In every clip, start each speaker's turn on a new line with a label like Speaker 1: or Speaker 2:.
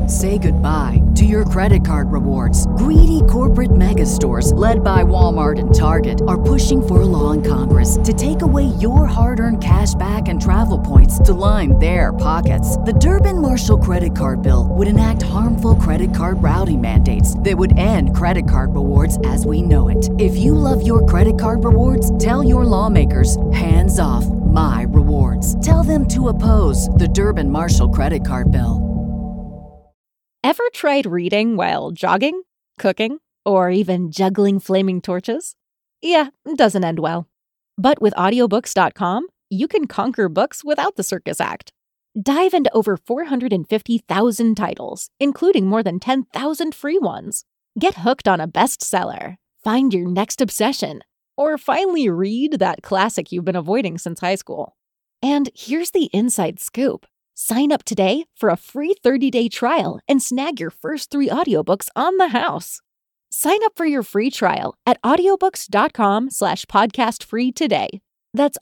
Speaker 1: Say goodbye to your credit card rewards. Greedy corporate mega stores, led by Walmart and Target, are pushing for a law in Congress to take away your hard-earned cash back and travel points to line their pockets. The Durbin-Marshall credit card bill would enact harmful credit card routing mandates that would end credit card rewards as we know it. If you love your credit card rewards, tell your lawmakers, hands off my rewards. Tell them to oppose the Durbin-Marshall credit card bill.
Speaker 2: Ever tried reading while jogging, cooking, or even juggling flaming torches? Yeah, it doesn't end well. But with audiobooks.com, you can conquer books without the circus act. Dive into over 450,000 titles, including more than 10,000 free ones. Get hooked on a bestseller, find your next obsession, or finally read that classic you've been avoiding since high school. And here's the inside scoop. Sign up today for a free 30-day trial and snag your first 3 audiobooks on the house. Sign up for your free trial at audiobooks.com/podcastfree today. That's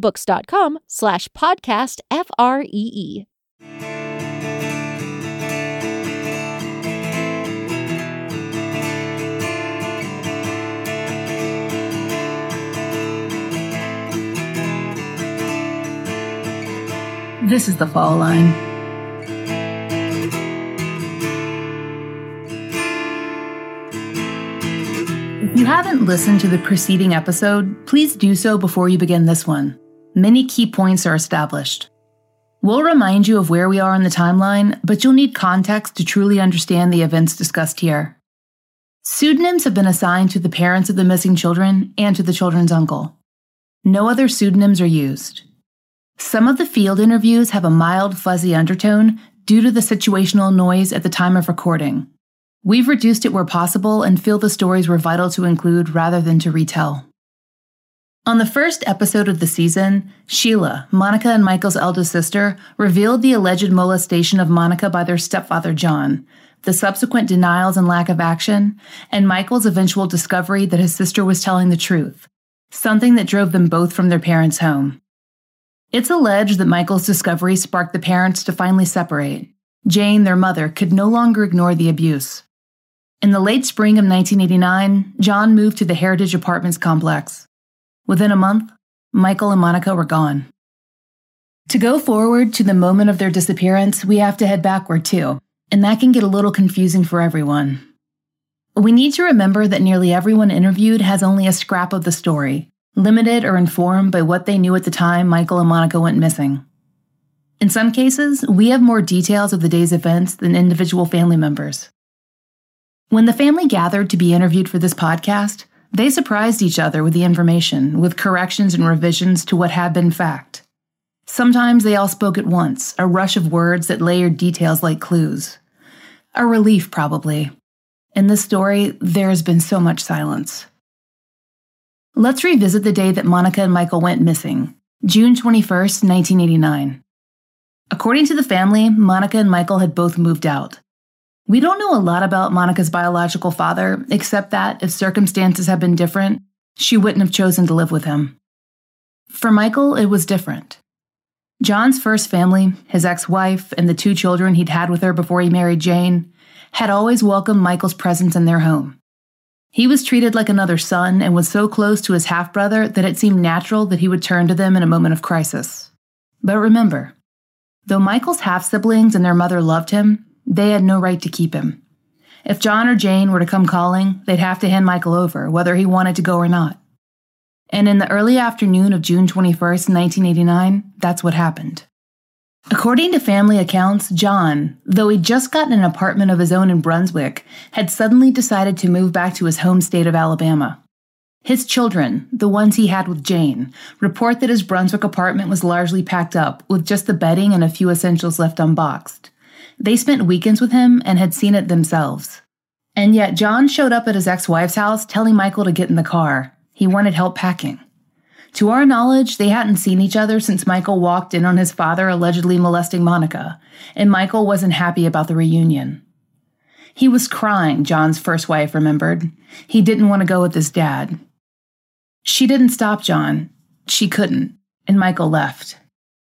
Speaker 2: audiobooks.com/podcastfree.
Speaker 3: This is The Fall Line. If you haven't listened to the preceding episode, please do so before you begin this one. Many key points are established. We'll remind you of where we are in the timeline, but you'll need context to truly understand the events discussed here. Pseudonyms have been assigned to the parents of the missing children and to the children's uncle. No other pseudonyms are used. Some of the field interviews have a mild, fuzzy undertone due to the situational noise at the time of recording. We've reduced it where possible and feel the stories were vital to include rather than to retell. On the first episode of the season, Sheila, Monica and Michael's eldest sister, revealed the alleged molestation of Monica by their stepfather John, the subsequent denials and lack of action, and Michael's eventual discovery that his sister was telling the truth, something that drove them both from their parents' home. It's alleged that Michael's discovery sparked the parents to finally separate. Jane, their mother, could no longer ignore the abuse. In the late spring of 1989, John moved to the Heritage Apartments complex. Within a month, Michael and Monica were gone. To go forward to the moment of their disappearance, we have to head backward too, and that can get a little confusing for everyone. We need to remember that nearly everyone interviewed has only a scrap of the story, limited or informed by what they knew at the time Michael and Monica went missing. In some cases, we have more details of the day's events than individual family members. When the family gathered to be interviewed for this podcast, they surprised each other with the information, with corrections and revisions to what had been fact. Sometimes they all spoke at once, a rush of words that layered details like clues. A relief, probably. In this story, there has been so much silence. Let's revisit the day that Monica and Michael went missing, June 21st, 1989. According to the family, Monica and Michael had both moved out. We don't know a lot about Monica's biological father, except that if circumstances had been different, she wouldn't have chosen to live with him. For Michael, it was different. John's first family, his ex-wife, and the 2 children he'd had with her before he married Jane, had always welcomed Michael's presence in their home. He was treated like another son and was so close to his half-brother that it seemed natural that he would turn to them in a moment of crisis. But remember, though Michael's half-siblings and their mother loved him, they had no right to keep him. If John or Jane were to come calling, they'd have to hand Michael over, whether he wanted to go or not. And in the early afternoon of June 21st, 1989, that's what happened. According to family accounts, John, though he'd just gotten an apartment of his own in Brunswick, had suddenly decided to move back to his home state of Alabama. His children, the ones he had with Jane, report that his Brunswick apartment was largely packed up, with just the bedding and a few essentials left unboxed. They spent weekends with him and had seen it themselves. And yet John showed up at his ex-wife's house telling Michael to get in the car. He wanted help packing. To our knowledge, they hadn't seen each other since Michael walked in on his father allegedly molesting Monica, and Michael wasn't happy about the reunion. He was crying, John's first wife remembered. He didn't want to go with his dad. She didn't stop John. She couldn't, and Michael left.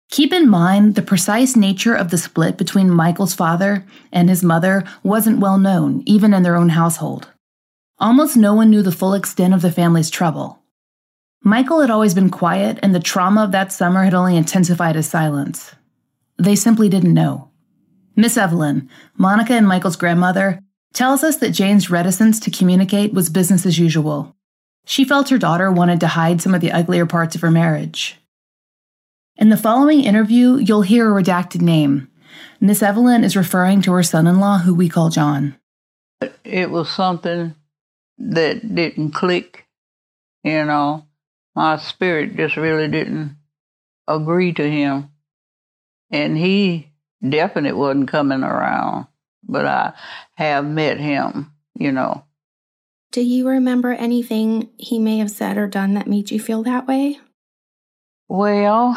Speaker 3: Keep in mind, the precise nature of the split between Michael's father and his mother wasn't well known, even in their own household. Almost no one knew the full extent of the family's trouble. Michael had always been quiet, and the trauma of that summer had only intensified his silence. They simply didn't know. Miss Evelyn, Monica and Michael's grandmother, tells us that Jane's reticence to communicate was business as usual. She felt her daughter wanted to hide some of the uglier parts of her marriage. In the following interview, you'll hear a redacted name. Miss Evelyn is referring to her son-in-law, who we call John.
Speaker 4: It was something that didn't click, you know. My spirit just really didn't agree to him. And he definitely wasn't coming around, but I have met him, you know.
Speaker 5: Do you remember anything he may have said or done that made you feel that way?
Speaker 4: Well,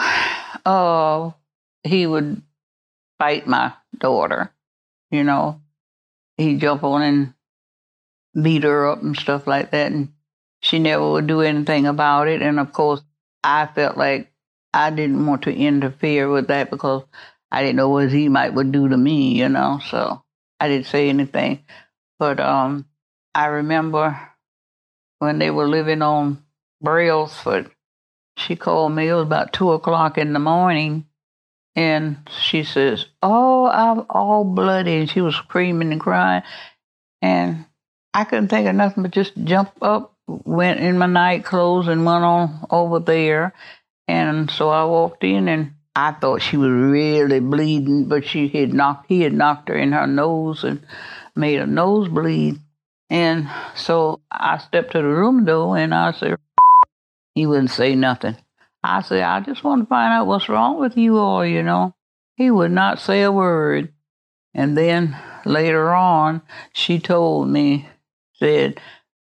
Speaker 4: he would fight my daughter, you know. He'd jump on and beat her up and stuff like that, and she never would do anything about it. And, of course, I felt like I didn't want to interfere with that because I didn't know what he would do to me, you know, so I didn't say anything. But I remember when they were living on Brailsford, she called me. It was about 2 o'clock in the morning, and she says, "Oh, I'm all bloody," and she was screaming and crying. And I couldn't think of nothing but just jump up, went in my night clothes, and went on over there. And so I walked in, and I thought she was really bleeding, but he had knocked her in her nose and made her nose bleed. And so I stepped to the room door, and I said, he wouldn't say nothing. I said, "I just want to find out what's wrong with you all, you know." He would not say a word. And then later on, she told me, said,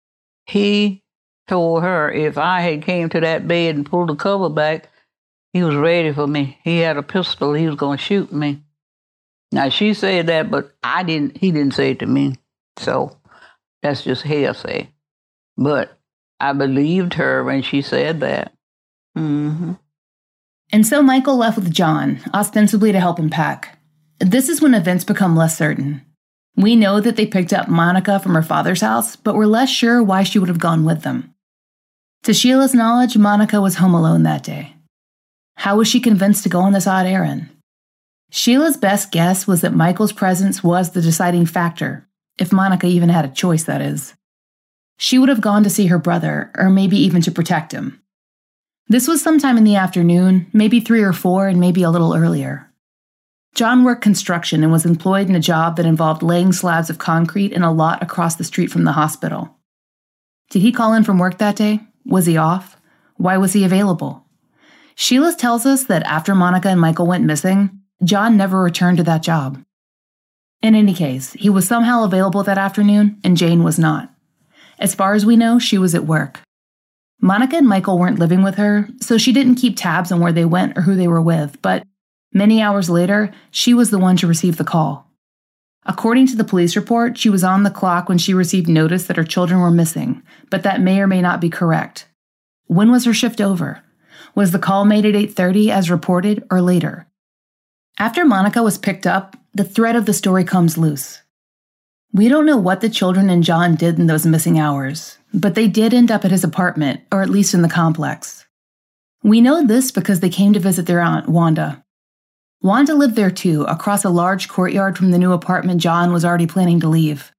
Speaker 4: he told her if I had came to that bed and pulled the cover back, he was ready for me. He had a pistol. He was going to shoot me. Now, she said that, but he didn't say it to me. So that's just hearsay. But I believed her when she said that. Mm-hmm.
Speaker 3: And so Michael left with John, ostensibly to help him pack. This is when events become less certain. We know that they picked up Monica from her father's house, but we're less sure why she would have gone with them. To Sheila's knowledge, Monica was home alone that day. How was she convinced to go on this odd errand? Sheila's best guess was that Michael's presence was the deciding factor, if Monica even had a choice, that is. She would have gone to see her brother, or maybe even to protect him. This was sometime in the afternoon, maybe 3 or 4, and maybe a little earlier. John worked construction and was employed in a job that involved laying slabs of concrete in a lot across the street from the hospital. Did he call in from work that day? Was he off? Why was he available? Sheila tells us that after Monica and Michael went missing, John never returned to that job. In any case, he was somehow available that afternoon, and Jane was not. As far as we know, she was at work. Monica and Michael weren't living with her, so she didn't keep tabs on where they went or who they were with, but many hours later, she was the one to receive the call. According to the police report, she was on the clock when she received notice that her children were missing, but that may or may not be correct. When was her shift over? Was the call made at 8:30 as reported, or later? After Monica was picked up, the thread of the story comes loose. We don't know what the children and John did in those missing hours, but they did end up at his apartment, or at least in the complex. We know this because they came to visit their aunt, Wanda. Wanda lived there too, across a large courtyard from the new apartment John was already planning to leave.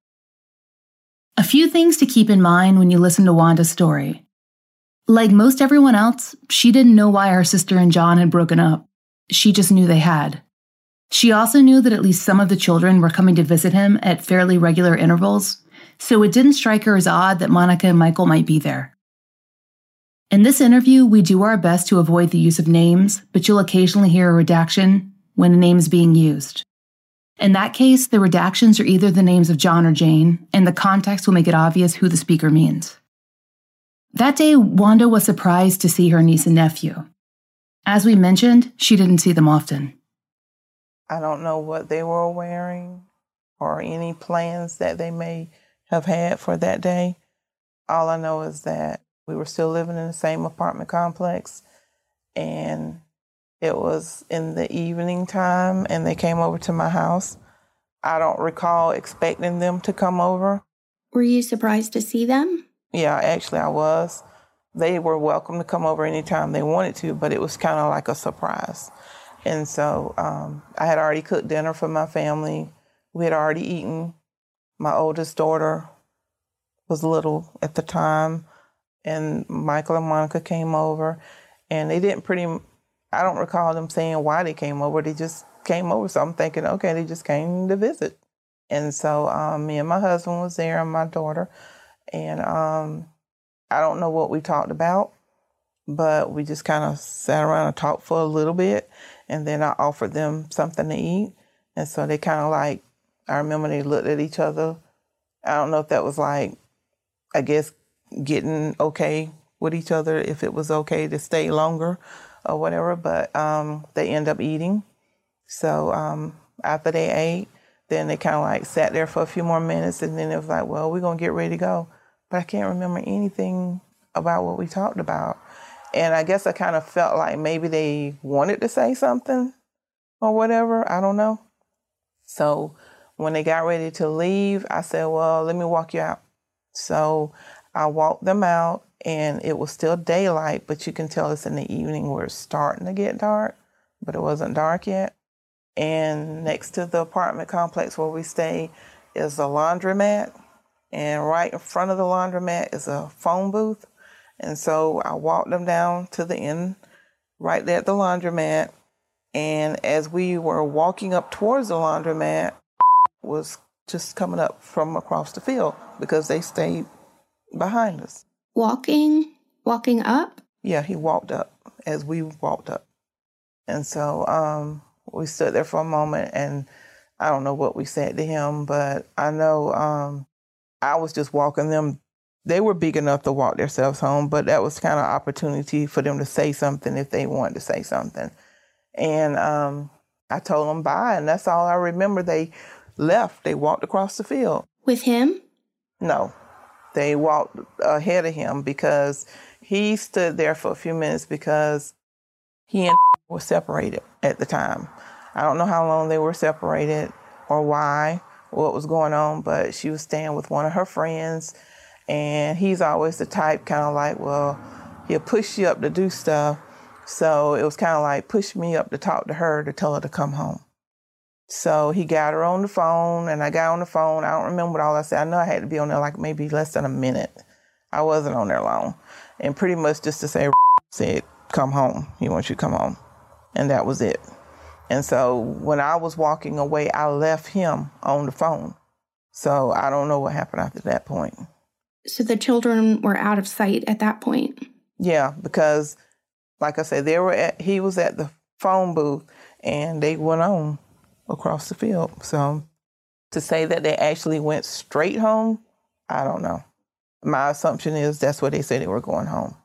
Speaker 3: A few things to keep in mind when you listen to Wanda's story. Like most everyone else, she didn't know why her sister and John had broken up. She just knew they had. She also knew that at least some of the children were coming to visit him at fairly regular intervals, so it didn't strike her as odd that Monica and Michael might be there. In this interview, we do our best to avoid the use of names, but you'll occasionally hear a redaction when a name is being used. In that case, the redactions are either the names of John or Jane, and the context will make it obvious who the speaker means. That day, Wanda was surprised to see her niece and nephew. As we mentioned, she didn't see them often.
Speaker 6: I don't know what they were wearing or any plans that they may have had for that day. All I know is that we were still living in the same apartment complex, and It was in the evening time, and they came over to my house. I don't recall expecting them to come over.
Speaker 5: Were you surprised to see them?
Speaker 6: Yeah, actually I was. They were welcome to come over anytime they wanted to, but it was kind of like a surprise. And so I had already cooked dinner for my family. We had already eaten. My oldest daughter was little at the time, and Michael and Monica came over, and they didn't I don't recall them saying why they came over. They just came over, so I'm thinking, okay, they just came to visit. And so me and my husband was there and my daughter, and I don't know what we talked about, but we just kind of sat around and talked for a little bit, and then I offered them something to eat, and so they kind of like, I remember they looked at each other. I don't know if that was like, I guess, getting okay with each other, if it was okay to stay longer or whatever, but they end up eating. So after they ate, then they kind of like sat there for a few more minutes, and then it was like, well, we're going to get ready to go. But I can't remember anything about what we talked about. And I guess I kind of felt like maybe they wanted to say something or whatever. I don't know. So when they got ready to leave, I said, well, let me walk you out. So I walked them out, and it was still daylight, but you can tell it's in the evening where it's starting to get dark, but it wasn't dark yet. And next to the apartment complex where we stay is a laundromat, and right in front of the laundromat is a phone booth. And so I walked them down to the end, right there at the laundromat. And as we were walking up towards the laundromat, was just coming up from across the field because they stayed behind us.
Speaker 5: Walking up?
Speaker 6: Yeah, he walked up as we walked up. And so we stood there for a moment, and I don't know what we said to him, but I know I was just walking them. They were big enough to walk themselves home, but that was kind of an opportunity for them to say something if they wanted to say something. And I told them bye, and that's all I remember. They left. They walked across the field.
Speaker 5: With him?
Speaker 6: No. They walked ahead of him because he stood there for a few minutes because he and were separated at the time. I don't know how long they were separated or why, what was going on, but she was staying with one of her friends, and he's always the type kind of like, well, he'll push you up to do stuff. So it was kind of like push me up to talk to her to tell her to come home. So he got her on the phone, and I got on the phone. I don't remember what all I said. I know I had to be on there like maybe less than a minute. I wasn't on there long. And pretty much just to say, said, come home. He wants you to come home. And that was it. And so when I was walking away, I left him on the phone. So I don't know what happened after that point.
Speaker 5: So the children were out of sight at that point?
Speaker 6: Yeah, because like I said, he was at the phone booth, and they went on across the field. So to say that they actually went straight home, I don't know. My assumption is that's where they said they were going home.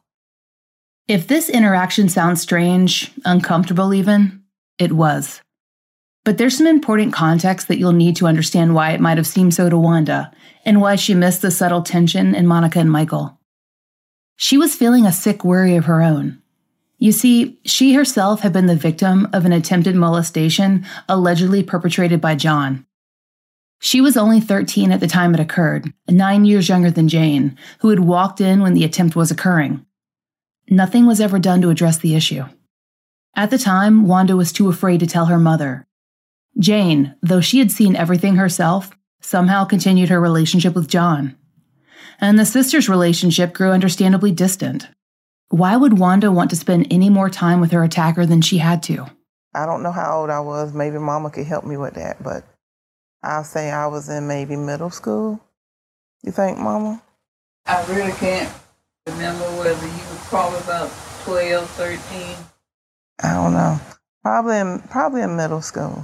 Speaker 3: If this interaction sounds strange, uncomfortable even, it was. But there's some important context that you'll need to understand why it might have seemed so to Wanda, and why she missed the subtle tension in Monica and Michael. She was feeling a sick worry of her own. You see, she herself had been the victim of an attempted molestation allegedly perpetrated by John. She was only 13 at the time it occurred, 9 years younger than Jane, who had walked in when the attempt was occurring. Nothing was ever done to address the issue. At the time, Wanda was too afraid to tell her mother. Jane, though she had seen everything herself, somehow continued her relationship with John. And the sisters' relationship grew understandably distant. Why would Wanda want to spend any more time with her attacker than she had to?
Speaker 6: I don't know how old I was. Maybe Mama could help me with that, but I'll say I was in maybe middle school. You think, Mama?
Speaker 4: I really can't remember whether you were probably about 12, 13.
Speaker 6: I don't know. Probably in middle school.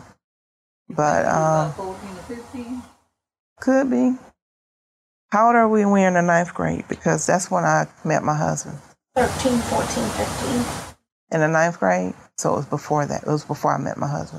Speaker 6: But
Speaker 4: about 14 or 15?
Speaker 6: Could be. How old are we when we were in the 9th grade? Because that's when I met my husband.
Speaker 5: 13, 14, 15.
Speaker 6: In the 9th grade? So it was before that. It was before I met my husband.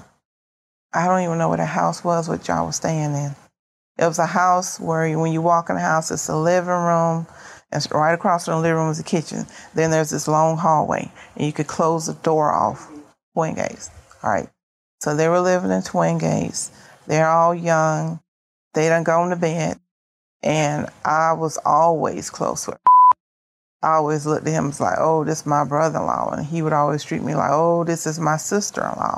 Speaker 6: I don't even know where the house was, what y'all was staying in. It was a house where when you walk in the house, it's a living room, and right across from the living room is the kitchen. Then there's this long hallway, and you could close the door off. Twin Gates. All right. So they were living in Twin Gates. They're all young. They done gone to bed. And I was always close with I always looked at him as like, oh, this is my brother-in-law. And he would always treat me like, oh, this is my sister-in-law.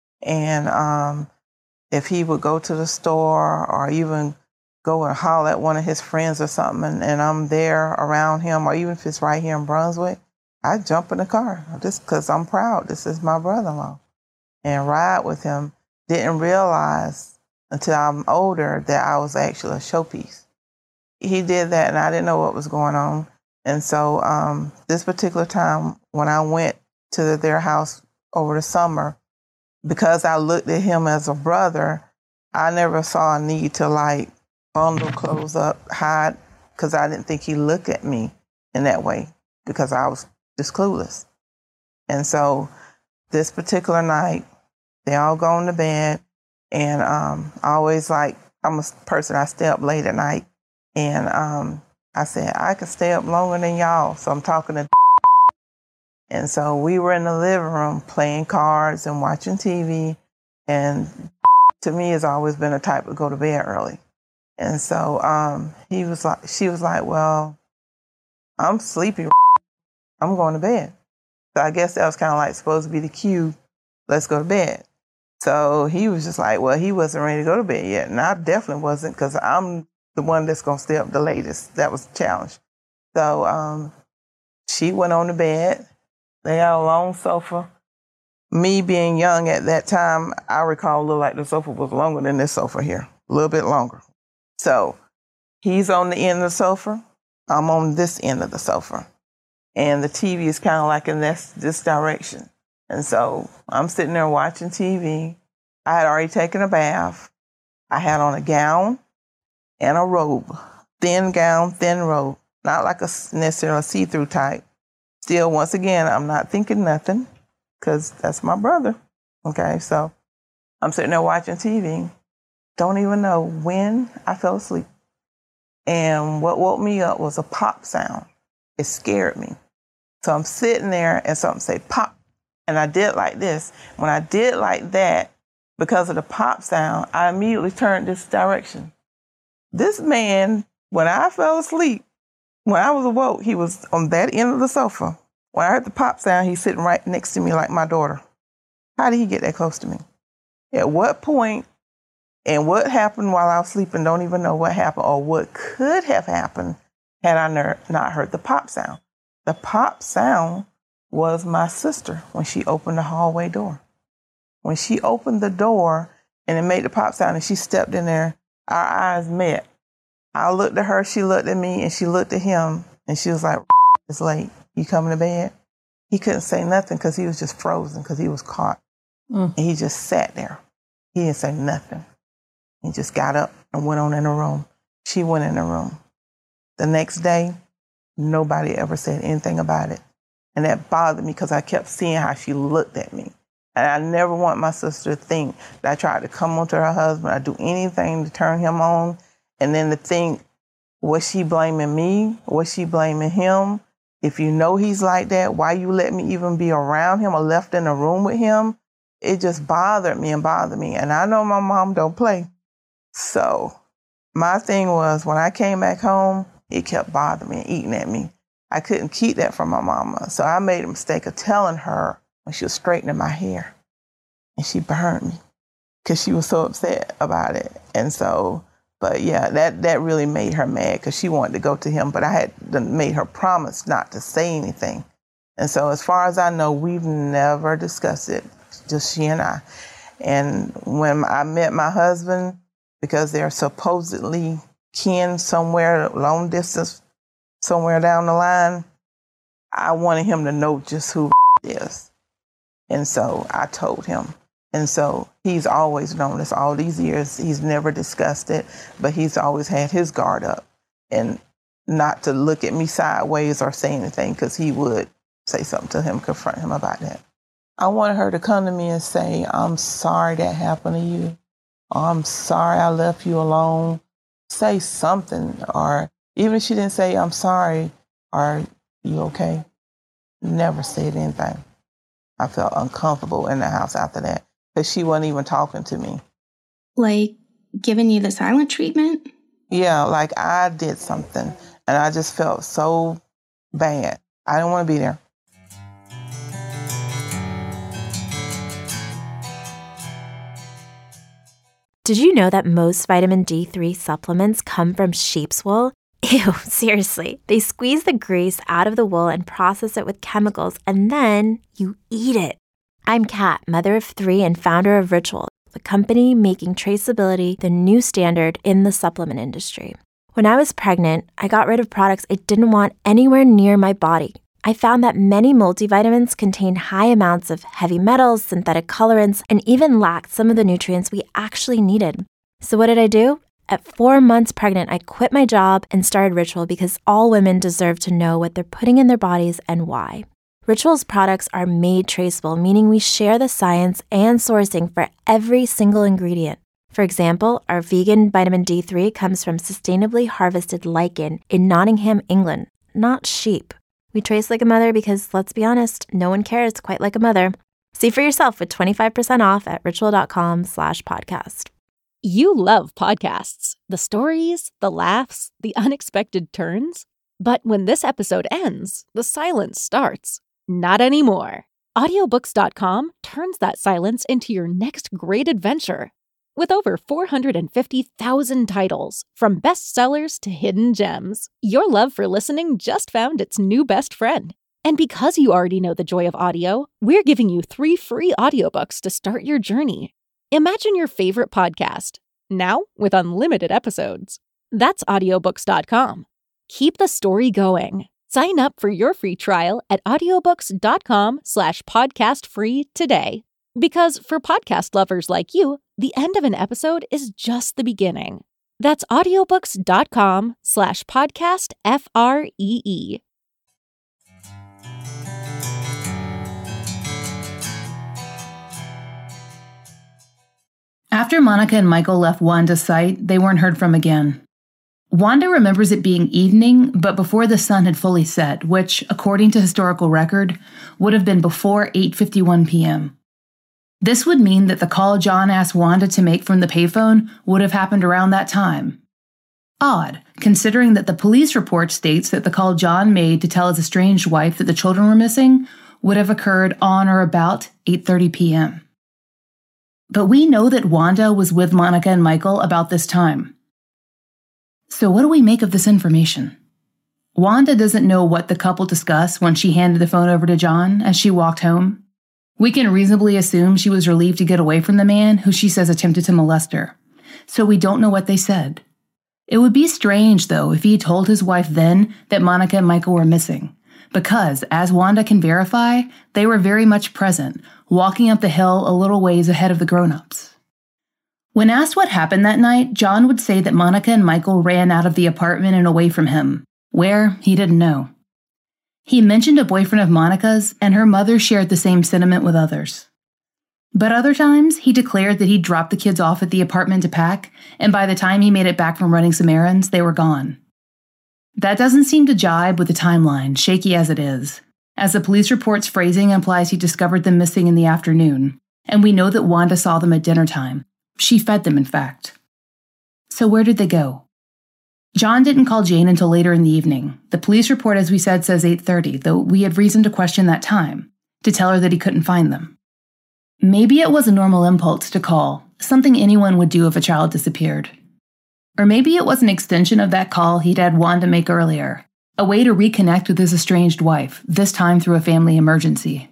Speaker 6: And if he would go to the store or even go and holler at one of his friends or something, and I'm there around him, or even if it's right here in Brunswick, I jump in the car just because I'm proud. This is my brother-in-law. And ride with him. Didn't realize until I'm older that I was actually a showpiece. He did that, and I didn't know what was going on. And so this particular time, when I went to their house over the summer, because I looked at him as a brother, I never saw a need to like bundle clothes up, hide, because I didn't think he looked at me in that way because I was just clueless. And so this particular night, they all gone to bed, and I always like, I'm a person, I stay up late at night, and I said, I could stay up longer than y'all, so I'm talking to and so we were in the living room playing cards and watching TV, and to me has always been a type to go to bed early. And so she was like, well, I'm sleepy, I'm going to bed. So I guess that was kind of like supposed to be the cue, let's go to bed. So he was just like, well, he wasn't ready to go to bed yet. And I definitely wasn't, because I'm the one that's going to stay up the latest. That was the challenge. So she went on to bed. They had a long sofa. Me being young at that time, I recall it looked like the sofa was longer than this sofa here, a little bit longer. So he's on the end of the sofa. I'm on this end of the sofa. And the TV is kind of like in this direction. And so I'm sitting there watching TV. I had already taken a bath. I had on a gown and a robe, thin gown, thin robe, not like a necessarily see-through type. Still, once again, I'm not thinking nothing because that's my brother. Okay, so I'm sitting there watching TV. Don't even know when I fell asleep. And what woke me up was a pop sound. It scared me. So I'm sitting there and something say pop. And I did like this. When I did like that, because of the pop sound, I immediately turned this direction. This man, when I fell asleep, when I was awoke, he was on that end of the sofa. When I heard the pop sound, he's sitting right next to me like my daughter. How did he get that close to me? At what point and what happened while I was sleeping, don't even know what happened or what could have happened had I not heard the pop sound. The pop sound was my sister when she opened the hallway door. When she opened the door and it made the pop sound and she stepped in there, our eyes met. I looked at her, she looked at me, and she looked at him, and she was like, it's late. You coming to bed? He couldn't say nothing because he was just frozen because he was caught. And he just sat there. He didn't say nothing. He just got up and went on in the room. She went in the room. The next day, nobody ever said anything about it. And that bothered me because I kept seeing how she looked at me. And I never want my sister to think that I tried to come on to her husband. I do anything to turn him on. And then to think, was she blaming me? Was she blaming him? If you know he's like that, why you let me even be around him or left in a room with him? It just bothered me. And I know my mom don't play. So my thing was, when I came back home, it kept bothering me and eating at me. I couldn't keep that from my mama. So I made a mistake of telling her when she was straightening my hair. And she burned me because she was so upset about it. And so, but yeah, that really made her mad because she wanted to go to him. But I had made her promise not to say anything. And so as far as I know, we've never discussed it, just she and I. And when I met my husband, because they're supposedly kin somewhere, long distance, somewhere down the line, I wanted him to know just who is. And so I told him. And so he's always known this all these years. He's never discussed it, but he's always had his guard up and not to look at me sideways or say anything, because he would say something to him, confront him about that. I wanted her to come to me and say, I'm sorry that happened to you. Or, I'm sorry I left you alone. Say something. Or even if she didn't say, I'm sorry, are you okay? Never said anything. I felt uncomfortable in the house after that because she wasn't even talking to me.
Speaker 5: Like giving you the silent treatment?
Speaker 6: Yeah, like I did something and I just felt so bad. I didn't want to be there.
Speaker 7: Did you know that most vitamin D3 supplements come from sheep's wool? Ew, seriously. They squeeze the grease out of the wool and process it with chemicals, and then you eat it. I'm Kat, mother of 3 and founder of Ritual, the company making traceability the new standard in the supplement industry. When I was pregnant, I got rid of products I didn't want anywhere near my body. I found that many multivitamins contain high amounts of heavy metals, synthetic colorants, and even lacked some of the nutrients we actually needed. So what did I do? At 4 months pregnant, I quit my job and started Ritual because all women deserve to know what they're putting in their bodies and why. Ritual's products are made traceable, meaning we share the science and sourcing for every single ingredient. For example, our vegan vitamin D3 comes from sustainably harvested lichen in Nottingham, England, not sheep. We trace like a mother because, let's be honest, no one cares quite like a mother. See for yourself with 25% off at ritual.com/podcast.
Speaker 2: You love podcasts, the stories, the laughs, the unexpected turns. But when this episode ends, the silence starts. Not anymore. Audiobooks.com turns that silence into your next great adventure. With over 450,000 titles, from bestsellers to hidden gems, your love for listening just found its new best friend. And because you already know the joy of audio, we're giving you 3 free audiobooks to start your journey. Imagine your favorite podcast, now with unlimited episodes. That's audiobooks.com. Keep the story going. Sign up for your free trial at audiobooks.com/podcastfree today. Because for podcast lovers like you, the end of an episode is just the beginning. That's audiobooks.com/podcastfree.
Speaker 3: After Monica and Michael left Wanda's site, they weren't heard from again. Wanda remembers it being evening, but before the sun had fully set, which, according to historical record, would have been before 8:51 p.m. This would mean that the call John asked Wanda to make from the payphone would have happened around that time. Odd, considering that the police report states that the call John made to tell his estranged wife that the children were missing would have occurred on or about 8:30 p.m. But we know that Wanda was with Monica and Michael about this time. So what do we make of this information? Wanda doesn't know what the couple discussed when she handed the phone over to John as she walked home. We can reasonably assume she was relieved to get away from the man who she says attempted to molest her. So we don't know what they said. It would be strange, though, if he told his wife then that Monica and Michael were missing, because, as Wanda can verify, they were very much present, walking up the hill a little ways ahead of the grown-ups. When asked what happened that night, John would say that Monica and Michael ran out of the apartment and away from him. Where, he didn't know. He mentioned a boyfriend of Monica's, and her mother shared the same sentiment with others. But other times, he declared that he'd dropped the kids off at the apartment to pack, and by the time he made it back from running some errands, they were gone. That doesn't seem to jibe with the timeline, shaky as it is, as the police report's phrasing implies he discovered them missing in the afternoon, and we know that Wanda saw them at dinner time. She fed them, in fact. So where did they go? John didn't call Jane until later in the evening. The police report, as we said, says 8:30, though we had reason to question that time, to tell her that he couldn't find them. Maybe it was a normal impulse to call, something anyone would do if a child disappeared. Or maybe it was an extension of that call he'd had Wanda make earlier, a way to reconnect with his estranged wife, this time through a family emergency.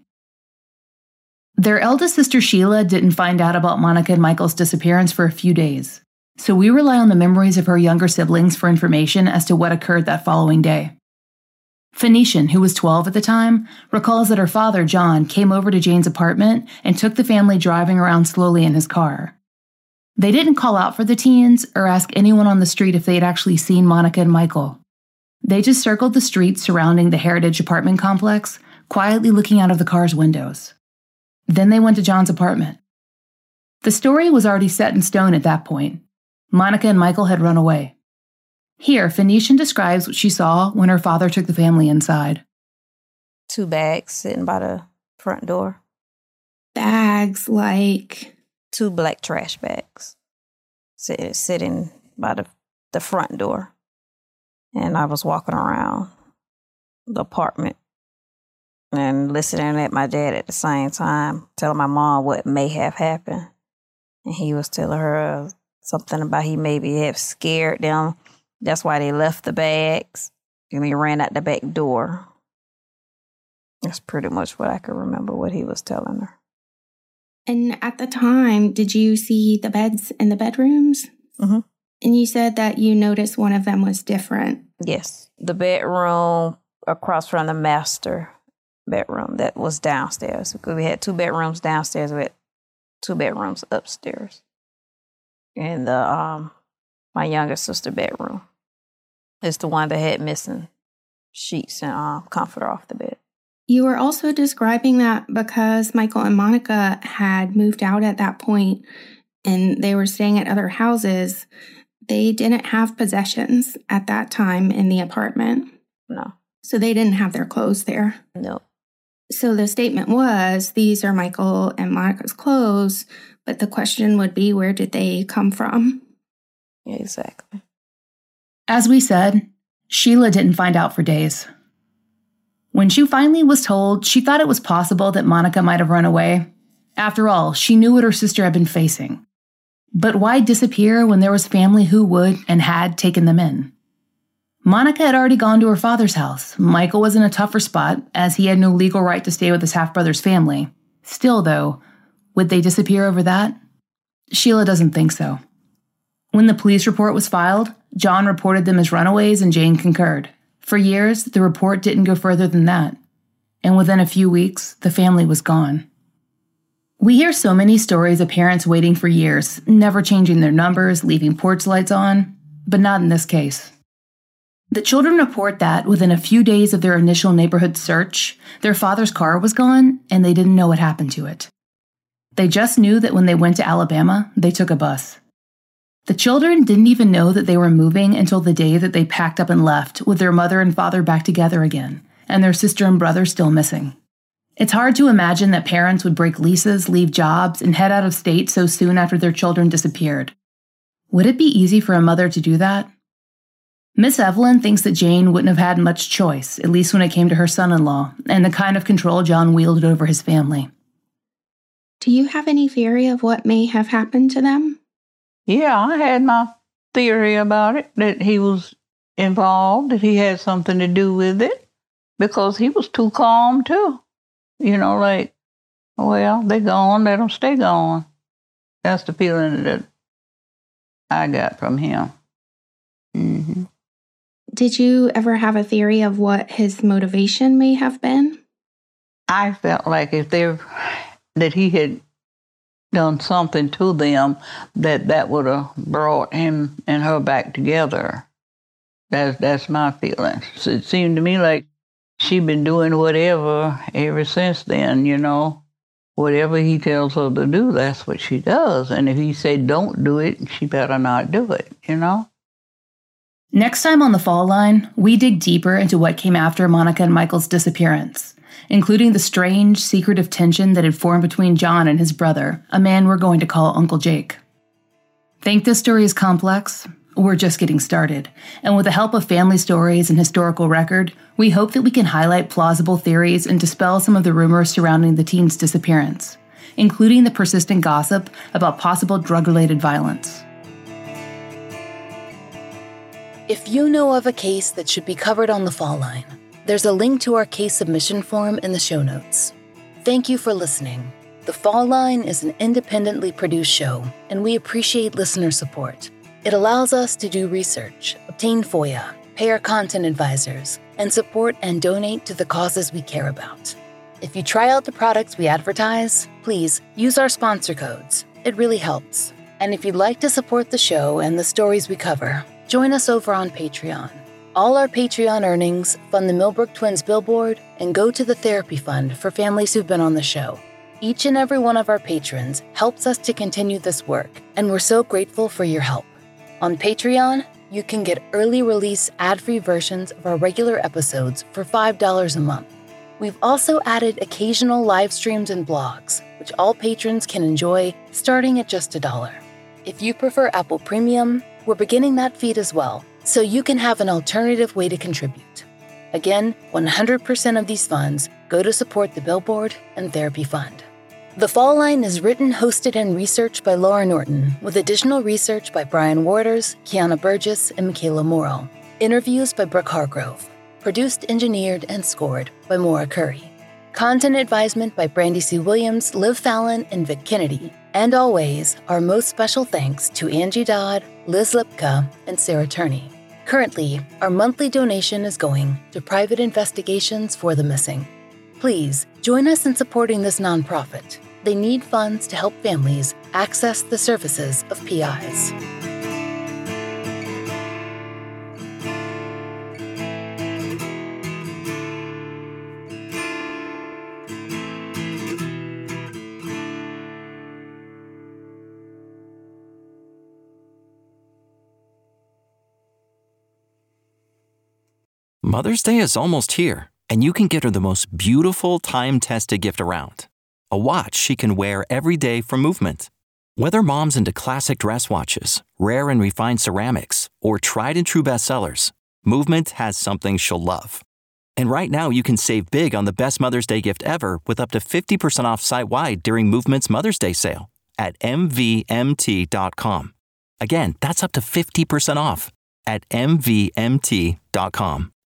Speaker 3: Their eldest sister Sheila didn't find out about Monica and Michael's disappearance for a few days. So we rely on the memories of her younger siblings for information as to what occurred that following day. Phoenician, who was 12 at the time, recalls that her father, John, came over to Jane's apartment and took the family driving around slowly in his car. They didn't call out for the teens or ask anyone on the street if they had actually seen Monica and Michael. They just circled the streets surrounding the Heritage apartment complex, quietly looking out of the car's windows. Then they went to John's apartment. The story was already set in stone at that point. Monica and Michael had run away. Here, Phoenician describes what she saw when her father took the family inside.
Speaker 8: 2 bags sitting by the front door.
Speaker 5: bags like?
Speaker 8: 2 black trash bags sitting by the front door. And I was walking around the apartment and listening at my dad at the same time, telling my mom what may have happened. And he was telling her something about he maybe have scared them. That's why they left the bags. And he ran out the back door. That's pretty much what I could remember what he was telling her.
Speaker 5: And at the time, did you see the beds in the bedrooms?
Speaker 8: Mm-hmm.
Speaker 5: And you said that you noticed one of them was different.
Speaker 8: Yes. The bedroom across from the master bedroom that was downstairs. Because we had 2 bedrooms downstairs. We had 2 bedrooms upstairs. And my younger sister bedroom is the one that had missing sheets and comforter off the bed.
Speaker 5: You were also describing that because Michael and Monica had moved out at that point and they were staying at other houses. They didn't have possessions at that time in the apartment.
Speaker 8: No.
Speaker 5: So they didn't have their clothes there.
Speaker 8: No.
Speaker 5: So the statement was, these are Michael and Monica's clothes, but the question would be, where did they come from?
Speaker 8: Yeah, exactly.
Speaker 3: As we said, Sheila didn't find out for days. When she finally was told, she thought it was possible that Monica might have run away. After all, she knew what her sister had been facing. But why disappear when there was family who would and had taken them in? Monica had already gone to her father's house. Michael was in a tougher spot, as he had no legal right to stay with his half-brother's family. Still, though, would they disappear over that? Sheila doesn't think so. When the police report was filed, John reported them as runaways and Jane concurred. For years, the report didn't go further than that. And within a few weeks, the family was gone. We hear so many stories of parents waiting for years, never changing their numbers, leaving porch lights on, but not in this case. The children report that within a few days of their initial neighborhood search, their father's car was gone and they didn't know what happened to it. They just knew that when they went to Alabama, they took a bus. The children didn't even know that they were moving until the day that they packed up and left, with their mother and father back together again, and their sister and brother still missing. It's hard to imagine that parents would break leases, leave jobs, and head out of state so soon after their children disappeared. Would it be easy for a mother to do that? Miss Evelyn thinks that Jane wouldn't have had much choice, at least when it came to her son-in-law, and the kind of control John wielded over his family.
Speaker 5: Do you have any theory of what may have happened to them?
Speaker 4: Yeah, I had my theory about it, that he was involved, that he had something to do with it, because he was too calm, too. You know, like, well, they're gone, let them stay gone. That's the feeling that I got from him. Mm-hmm.
Speaker 5: Did you ever have a theory of what his motivation may have been?
Speaker 4: I felt like that he had done something to them that would have brought him and her back together. That's my feeling. So it seemed to me like she'd been doing whatever ever since then, you know. Whatever he tells her to do, that's what she does. And if he said don't do it, she better not do it, you know.
Speaker 3: Next time on The Fall Line, we dig deeper into what came after Monica and Michael's disappearance, including the strange, secretive tension that had formed between John and his brother, a man we're going to call Uncle Jake. Think this story is complex? We're just getting started, and with the help of family stories and historical record, we hope that we can highlight plausible theories and dispel some of the rumors surrounding the teen's disappearance, including the persistent gossip about possible drug-related violence.
Speaker 1: If you know of a case that should be covered on The Fall Line, there's a link to our case submission form in the show notes. Thank you for listening. The Fall Line is an independently produced show, and we appreciate listener support. It allows us to do research, obtain FOIA, pay our content advisors, and support and donate to the causes we care about. If you try out the products we advertise, please use our sponsor codes. It really helps. And if you'd like to support the show and the stories we cover, join us over on Patreon. All our Patreon earnings fund the Millbrook Twins billboard and go to the therapy fund for families who've been on the show. Each and every one of our patrons helps us to continue this work, and we're so grateful for your help. On Patreon, you can get early release ad-free versions of our regular episodes for $5 a month. We've also added occasional live streams and blogs,
Speaker 3: which all patrons can enjoy starting at just $1. If you prefer Apple Premium, we're beginning that feed as well, so you can have an alternative way to contribute. Again, 100% of these funds go to support the Billboard and Therapy Fund. The Fall Line is written, hosted, and researched by Laura Norton, with additional research by Brian Waters, Kiana Burgess, and Michaela Morrell. Interviews by Brooke Hargrove. Produced, engineered, and scored by Maura Curry. Content advisement by Brandy C. Williams, Liv Fallon, and Vic Kennedy. And always, our most special thanks to Angie Dodd, Liz Lipka, and Sarah Turney. Currently, our monthly donation is going to private investigations for the missing. Please join us in supporting this nonprofit. They need funds to help families access the services of PIs.
Speaker 9: Mother's Day is almost here, and you can get her the most beautiful, time-tested gift around. A watch she can wear every day from Movement. Whether mom's into classic dress watches, rare and refined ceramics, or tried-and-true bestsellers, Movement has something she'll love. And right now, you can save big on the best Mother's Day gift ever with up to 50% off site-wide during Movement's Mother's Day sale at MVMT.com. Again, that's up to 50% off at MVMT.com.